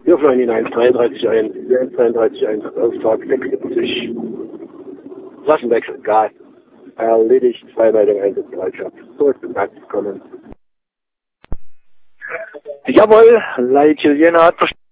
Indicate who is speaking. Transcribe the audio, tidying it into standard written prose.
Speaker 1: Wir fliegen in 1,33 ein. 1,33 Auftrag 76. Flaschenwechsel, Gas. Erledigt, 2 Meldungen Einsatzbereitschaft. Zurück zum Platz kommen.
Speaker 2: Jawohl, Light Juliana hat verstanden.